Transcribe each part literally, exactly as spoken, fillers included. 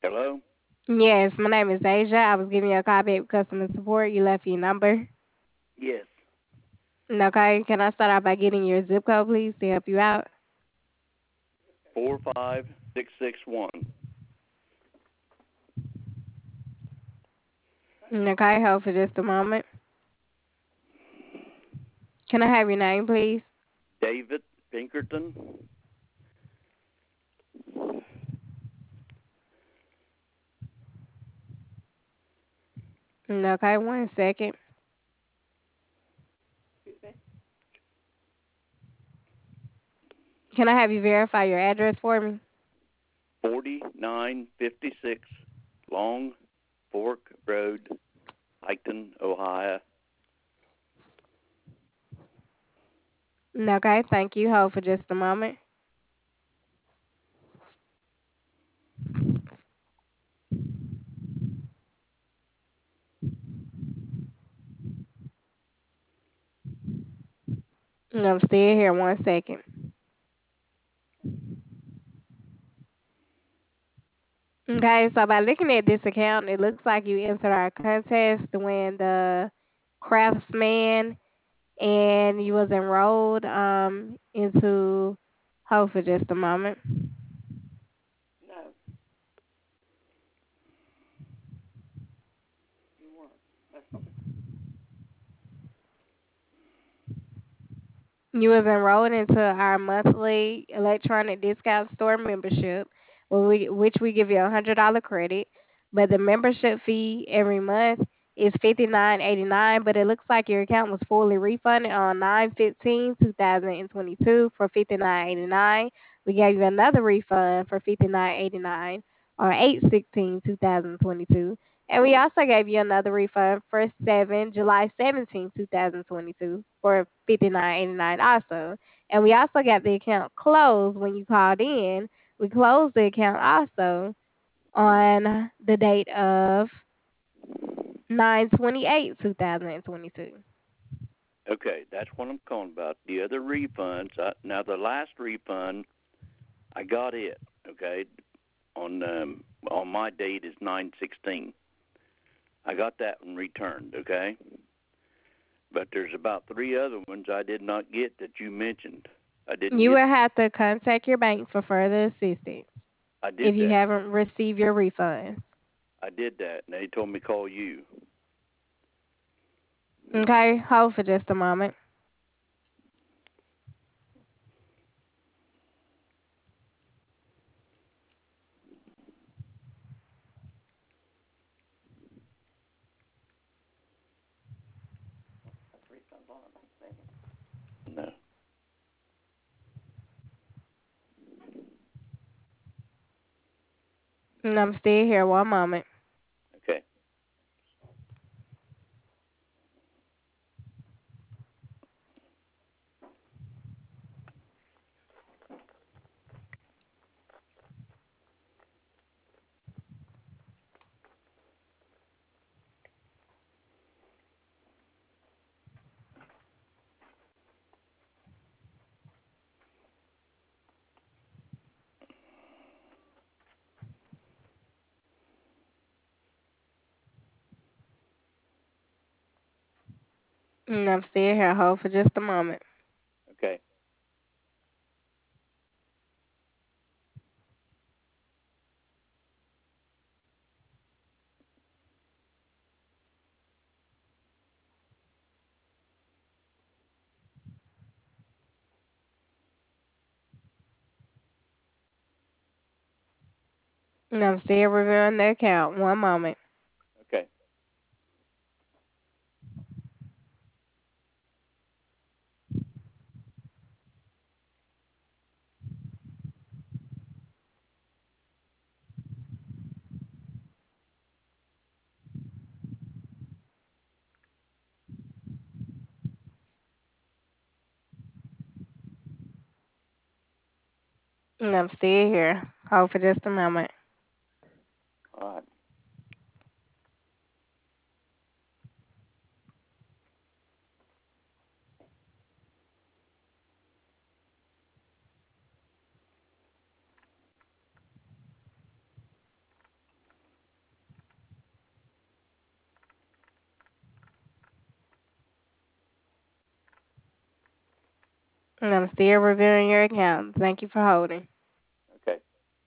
Hello? Yes, my name is Asia. I was giving you a call back with customer support. You left your number. Yes. Okay, can I start off by getting your zip code, please, to help you out? Four five six six one. Okay, hold for just a moment. Can I have your name, please? David Pinkerton. Okay, one second. Can I have you verify your address for me? Forty nine fifty six Long Fork Road, Piketon, Ohio. Okay, thank you. Hold for just a moment. I'm still here. One second. Okay, so by looking at this account, it looks like you entered our contest to win the Craftsman, and you was enrolled um into. Hold for just a moment. You was enrolled into our monthly electronic discount store membership, where we, which we give you a hundred dollar credit, but the membership fee every month is fifty nine eighty nine. But it looks like your account was fully refunded on nine fifteen two thousand twenty two for fifty nine eighty nine. We gave you another refund for fifty nine eighty nine on eight sixteen two thousand twenty two. And we also gave you another refund for seven July seventeenth, two thousand twenty two for fifty nine eighty nine also. And we also got the account closed when you called in. We closed the account also on the date of nine twenty eight, two thousand twenty two. Okay, that's what I'm calling about. The other refunds. Uh, now, the last refund, I got it. Okay, on um, on my date is nine sixteen. I got that one returned. Okay, but there's about three other ones I did not get that you mentioned. I didn't You get. will have to contact your bank for further assistance I if did you that. haven't received your refunds. I did that, and they told me to call you. Okay, hold for just a moment. No. And I'm still here. One moment. Okay. And I'm still here. Hold for just a moment. Okay. And I'm still reviewing the account. One moment. Okay. And I'm still here. Hold for just a moment. All right. And I'm still reviewing your account. Thank you for holding. Okay.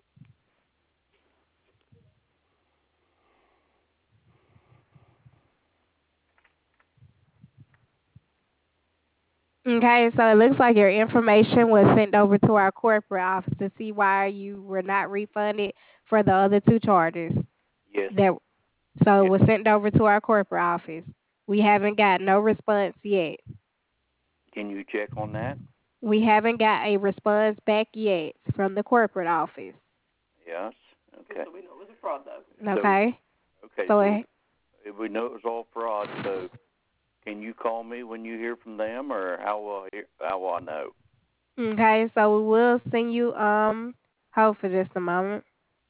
Okay, so it looks like your information was sent over to our corporate office to see why you were not refunded for the other two charges. Yes. That so it Yes. was sent over to our corporate office. We haven't got no response yet. Can you check on that? We haven't got a response back yet from the corporate office. Yes. Okay. So we know it was a fraud, though. Okay. So, okay. So So it, if we know it was all fraud, so can you call me when you hear from them, or how will I hear, how will I know? okay, so we will send you um hold for just a moment.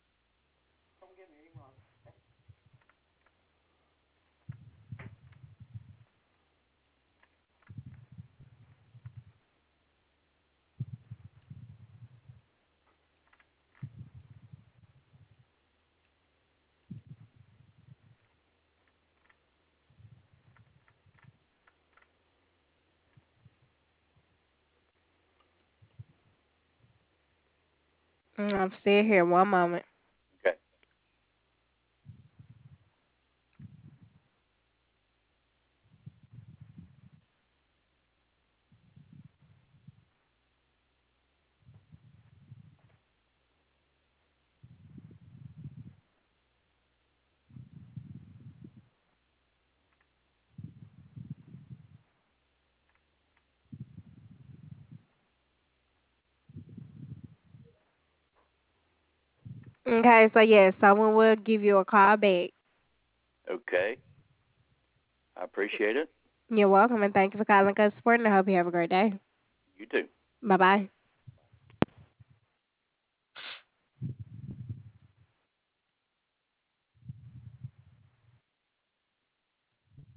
Mm, I'm still here. One moment. Okay. Okay, so yes, someone will give you a call back. Okay. I appreciate it. You're welcome, and thank you for calling us support, and I hope you have a great day. You too. Bye bye.